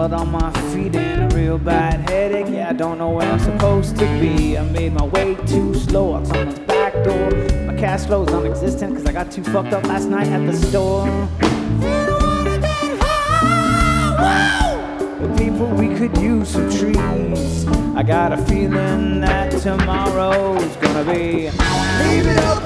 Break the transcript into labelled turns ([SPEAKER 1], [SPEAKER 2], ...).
[SPEAKER 1] blood on my feet and a real bad headache. Yeah, I don't know where I'm supposed to be. I made my way too slow out someone's back door. My cash flow is non-existent cause I got too fucked up last night at the store. The people, we could use some trees. I got a feeling that tomorrow's gonna be. Leave it open